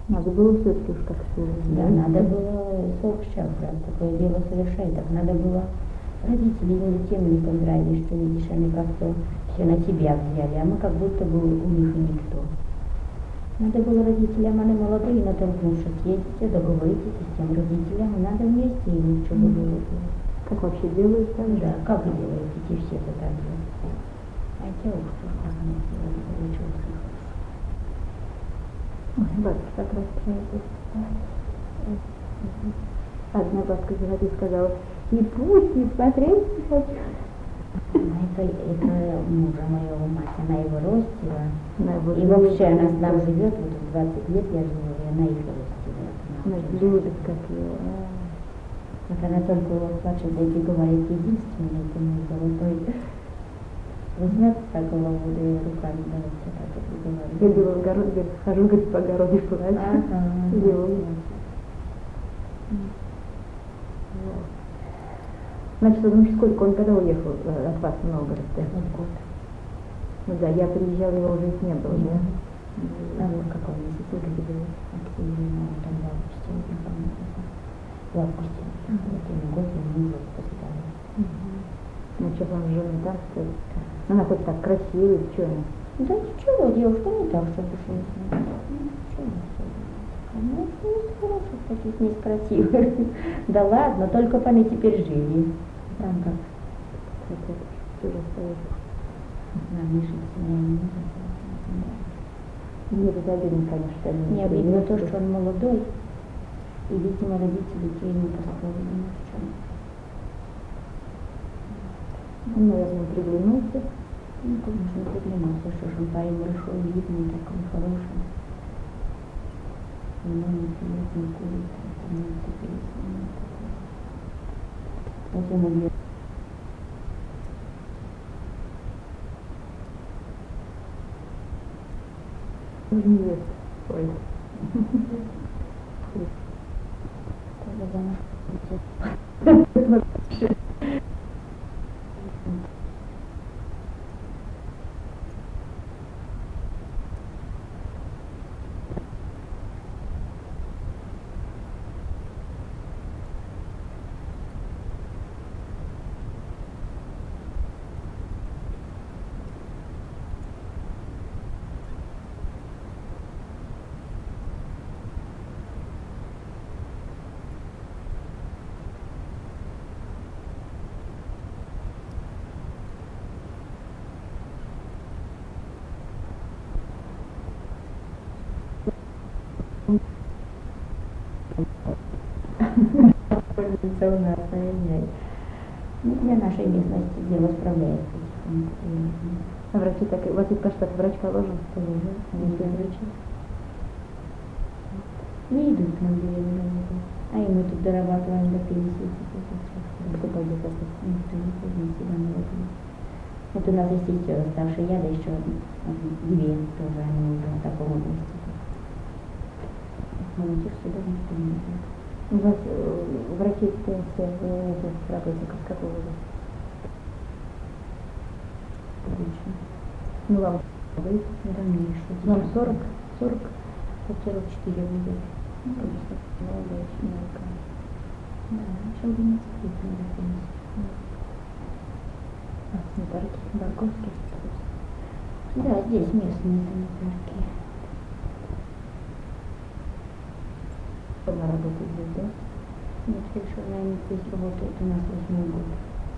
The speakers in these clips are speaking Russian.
Надо было все-таки уж как-то. Да, надо было 40 прям такое дело совершать. Так надо было родители именно тем не понравились, что видишь, они как-то все на себя взяли, а мы как будто бы у них и никто. Надо было родителям, они молодые, натолкнувшись, ездите, договоритесь с тем родителям, и надо вместе им что бы было. Как вообще делают так? Да, как вы делаете, эти все это так же. А те уж как они сделали, получилось нехорошо. Ой, бабушка так расстраивалась. Одна бабка взяла и сказала, и пусть, и смотреть не хочу. Это мужа моего мать, она его ростила. И любит, вообще она с нами живет, вот 20 лет я живу, и она их ростила. Она любит, как ее. Вот она только вот плачет, да и говорит, единственный, это мой золотой. Возьмется за голову, да и руками давайте так вот говорит. Я была в огород, говорит, хожу, говорит, по огороду и плачу. Значит, ну сколько он когда уехал от вас в Новгород? Год. Ну да, я приезжала, его уже не было, да? А вот какой месяц, где был активно, там в августе уехал. В августе. Вот именно год я мужа посетила. Ну что, вам с женой там стоит? Она хоть так красивая, что она? Да ничего, девушка не так, чтобы уж не знаю. Ничего не ну, есть хороших таких, некрасивых. Да ладно, только бы они теперь жили. Там как? Что же стоит? Нам не жить с ней не Мне это обидно, конечно, что они не обидно то, что он молодой. И, видимо, родители детей не построили ни в чем. Он, наверное, приглянулся. Ну, конечно, приглянулся, что ж он парень большой, видный, такой хороший. Но не пьет, не курит, не цепился, не такой. Вот ему две. Невест. Ой. Пользуется у нас, ай-яй. Ну, для нашей местности дело справляется потихоньку. А врачи так, у вас ведь кажется, врач положен? Положен, Они все врачи. Не идут на беременную. А и мы тут дорабатываем до пенсии. Кто пойдет это? Никто не пойдет, себя молодые. Вот у нас есть сестер старше я, да еще две тоже, они уже в таком возрасте. Молодежь сюда никто не идет. У вас врачи пенсия, вы не имеете работников какого возраста? Отлично. Ну вам вы? Да мне еще. Вам 40? 40? 44 будет. Ну, просто молодая семейка. Да, еще 11 лет надо пенсию. А, санитарки, Барковский? Да, здесь местные санитарки. Она работает здесь, да? Нет, решила, они здесь работают у нас 8 год.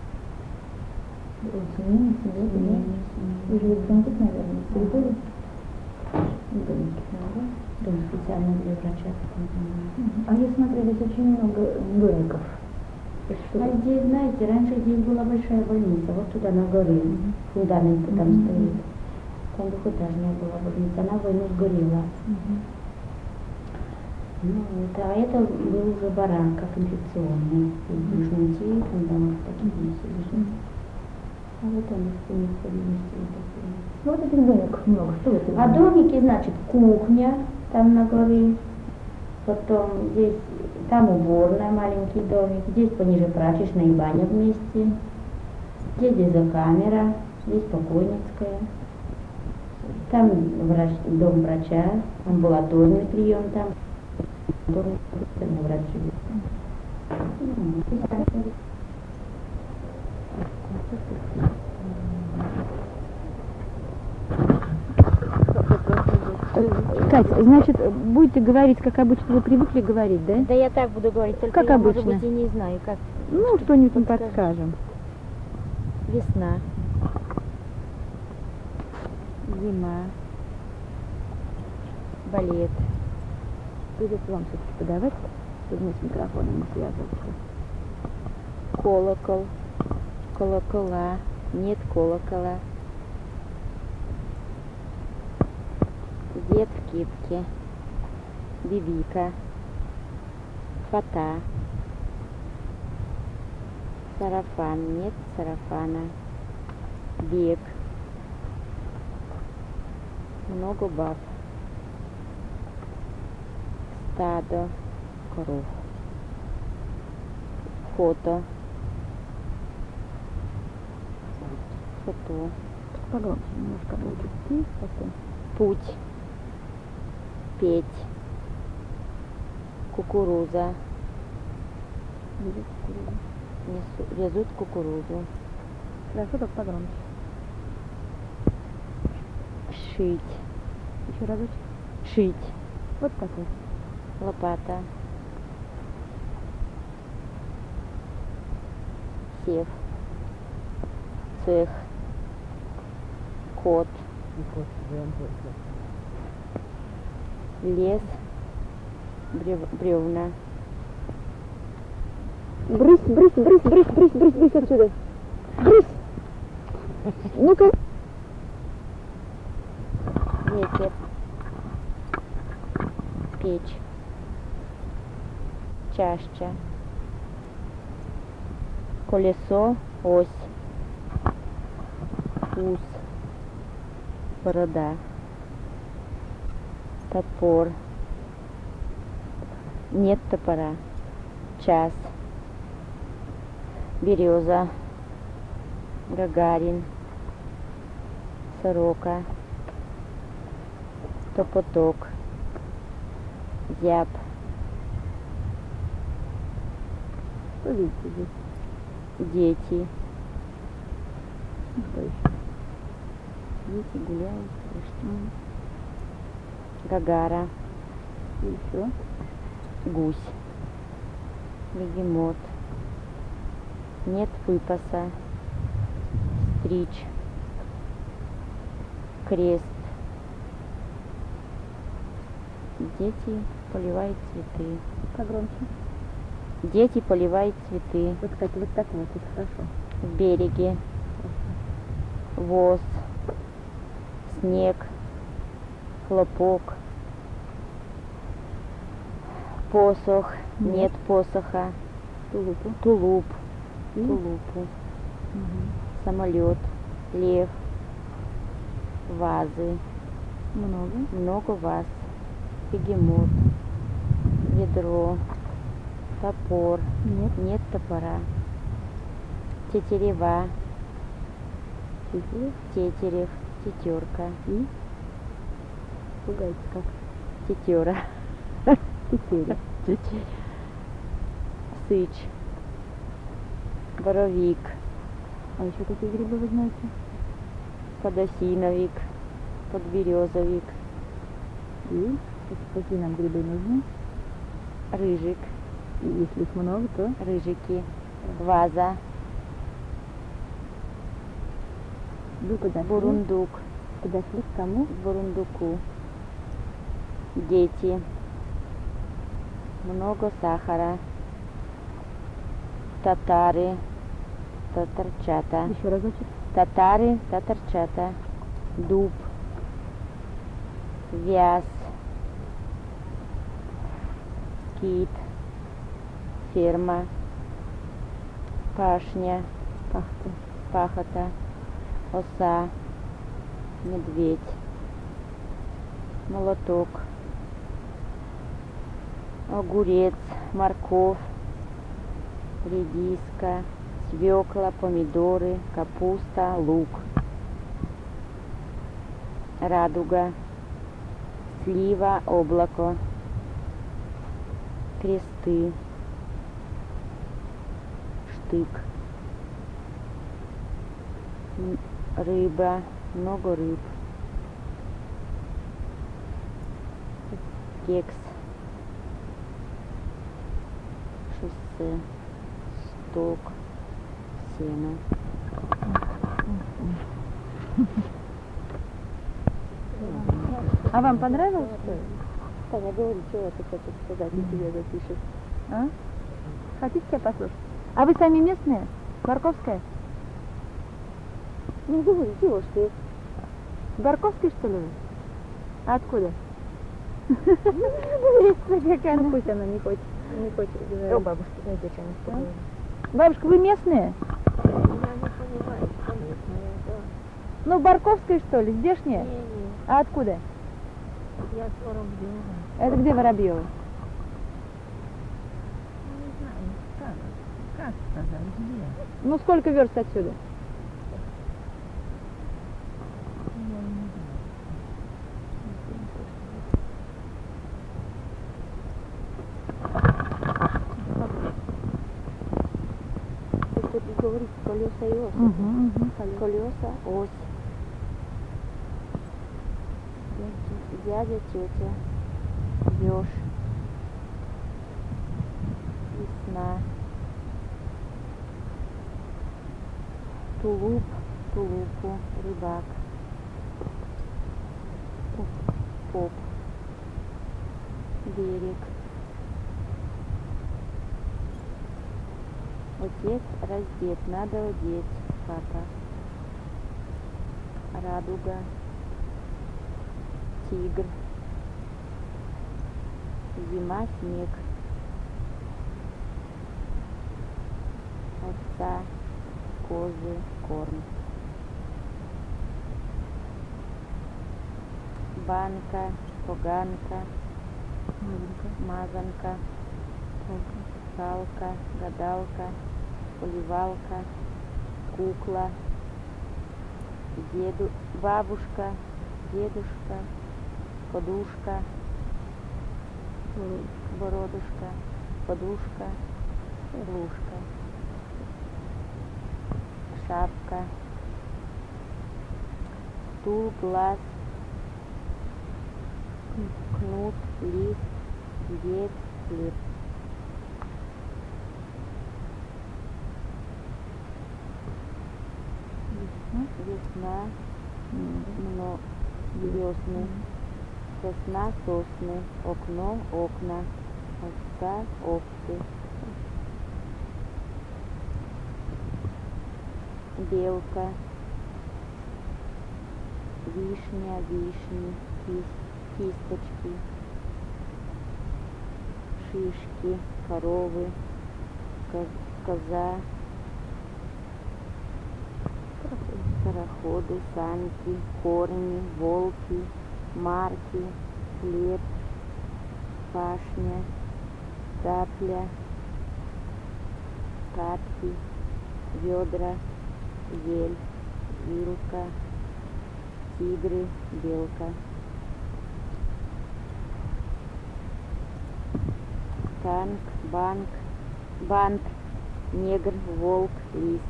Семейный, Вы живете там тут, наверное, в коридоре? В домике, да? Дом специально для врача. А я смотрю, здесь очень много домиков. А здесь, знаете, раньше здесь была большая больница, вот туда на горе, фундамент там стоит. Там двухэтажная была больница, она в войну сгорела. Ну вот, а это был уже Баранков инфекционный, южным типом, да, вот такие сидели. А вот они в больнице такие. Ну, вот этих домиков много, что это? А домики, значит, кухня там на горе, потом здесь, там уборная, маленький домик, здесь пониже прачечная и баня вместе, здесь камера, здесь покойницкая. Там дом врача, амбулаторный прием там. Врач живет. Катя, значит, будете говорить, как обычно вы привыкли говорить, да? Да я так буду говорить, только Как я, обычно. может быть, и не знаю, как. Ну, что-нибудь мы подскажешь? подскажем. Весна, Зима. балет, Придется вам все-таки подавать, чтобы мы с микрофоном не связываться. колокол, колокола, нет колокола, дед в кепке, бибика, фата, сарафан, нет сарафана, бег, много баб, стадо, коров, фото, фото, Погромче немножко будет. И потом. путь, петь, кукуруза, Будет кукуруза. везут кукурузу, Хорошо, так погромче. шить, Еще разочек. шить, Вот так вот. лопата, сев, цех, кот, лес, бревна, Брысь, брысь, брысь, брысь, брысь, брысь, брысь отсюда. Брысь. Ну-ка. ветер, печь, чашча, колесо, ось, ус, борода, топор, нет топора, час, береза, Гагарин, сорока, топоток, зяб, Что видите здесь? дети, Что еще? дети гуляют, Гагара, И еще. гусь, бегемот, нет выпаса, стричь, крест, дети поливают цветы, Погромче. дети поливают цветы, Вот, кстати, вот так вот, это хорошо. в береге, воз, снег, хлопок, посох, нет посоха, Тулупу. тулуп, И? тулупу, Мгм. самолет, лев, вазы, Много. много ваз, бегемот, ведро, топор, Нет. нет топора, тетерева, Тетерев. тетерев, тетерка, И? Пугайте как. тетера, Тетерев. сыч, боровик, А еще какие грибы вы знаете? подосиновик, подберезовик, И? Какие нам грибы нужны? рыжик, И если их много, то рыжики, ваза, вы подошли. бурундук, Подошли к кому? к бурундуку, дети, много сахара, татары, татарчата, Еще разочек. татары, татарчата, дуб, вяз, кит, ферма, пашня, Пахта. пахота, оса, медведь, молоток, огурец, морковь, редиска, свекла, помидоры, капуста, лук, радуга, слива, облако, кресты, штык, рыба, много рыб, кекс, шоссе, сток, сено. А вам понравилось, что ли? Таня, говори, чего ты хочешь сказать, и тебе запишет. А? Хотите тебя послушать? А вы сами местные? Барковская? Ну, говори, чего ж ты? Барковский, что ли вы? А откуда? Какая она? Пусть она не хочет говорить. О, бабушки, дайте что-нибудь поговорим. Бабушка, вы местные? Я не понимаю, что местная, да. Ну, Барковская, что ли? Здешняя? Не-не, А откуда? я с Воробьева. Это где Воробьева? Не знаю, как сказать, где? Ну, сколько верст отсюда? Я не знаю. Ты говоришь колеса и ось. Колеса, ось. Дядя, тетя, еж, весна, тулуп, тулупу, рыбак, поп, берег, отец раздет, надо одеть, папа, радуга, тигр, зима, снег, овца, козы, корм, банка, поганка, мазанка, палка, гадалка, поливалка, кукла, бабушка, дедушка, подушка, бородушка, подушка, лужка, шапка, стул, глаз, кнут, лист, дед, хлеб. Весна, весны, сосна, сосны, окно, окна, овца, овцы, белка, вишня, вишни, кисточки, шишки, коровы, коза, пароходы, санки, корни, волки, марки, хлеб, пашня, цапля, катки, ведра, ель, вилка, тигры, белка, танк, банк, негр, волк, лист,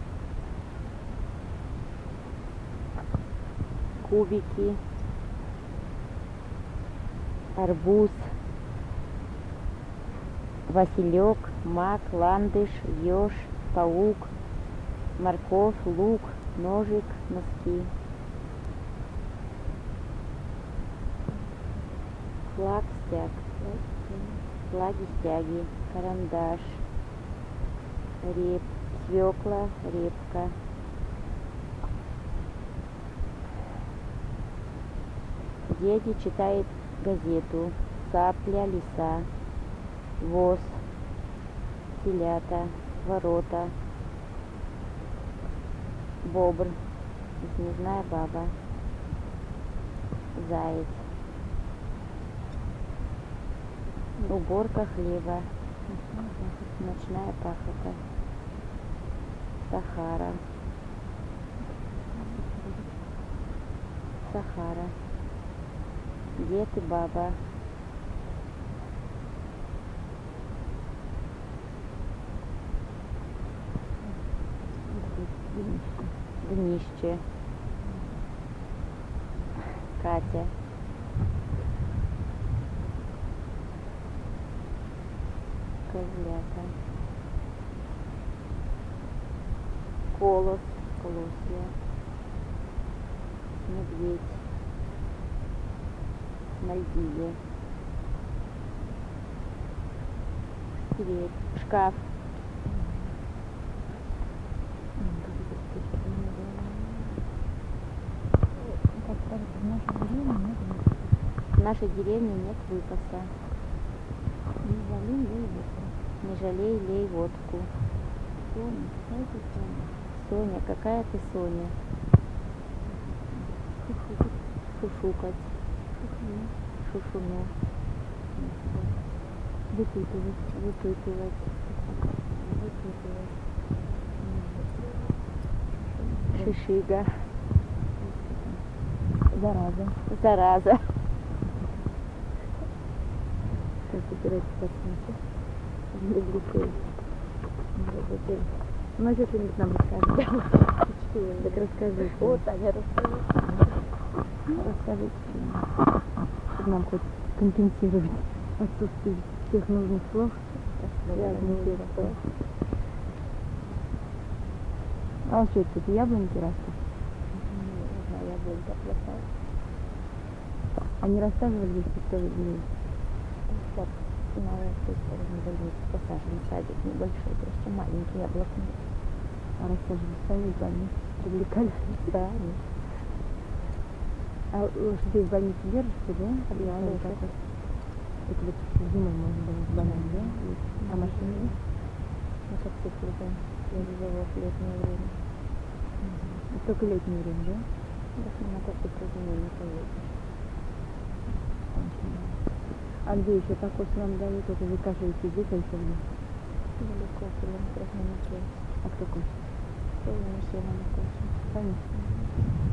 кубики, арбуз, василек, мак, ландыш, еж, паук, морковь, лук, ножик, носки, флаг, стяг, флаги, стяги, карандаш, свекла, репка, дядя читает газету, цапля, лиса, воз, телята, ворота, бобр, снежная баба, заяц, уборка хлеба, ночная пахота, Сахара, Сахара. Дед и баба. Днище. Катя. Козлята. Колос. Колосья. Медведь. Мальдивы. Дверь. Шкаф. В нашей деревне нет выпаса. Не жалей, лей водку. Соня, какая ты Соня? Шушукать. Шушуну. Выпытывать. Выпытывать. Шишига. Зараза. Зараза. Как собирать косметику? Ну, что ты нам расскажешь? Так расскажи. О, Таня, расскажи. Расскажи, чтобы нам хоть компенсировать отсутствие всех нужных слов, связанных с этим. А что это, яблоньки растут? Яблонька плохая. Они рассаживали здесь кто людей? Вот, на этой стороне больницы посажен садик небольшой, просто маленький яблоко. А рассаживали сами в больнице, привлекали. Да, А лошадей в больнице держите, да? Да, Такой. Это вот зимой можно было в банан, да? А машины? мотоцикл, да, для визового в летнее время. Только летнее время, да? Так на мотоцикл зимой не поедешь. А где еще такой вам дают? Это вы кашаете здесь, а еще где? Далеко, километров на метро. А кто кушает? Полная сена на кофе. Конечно.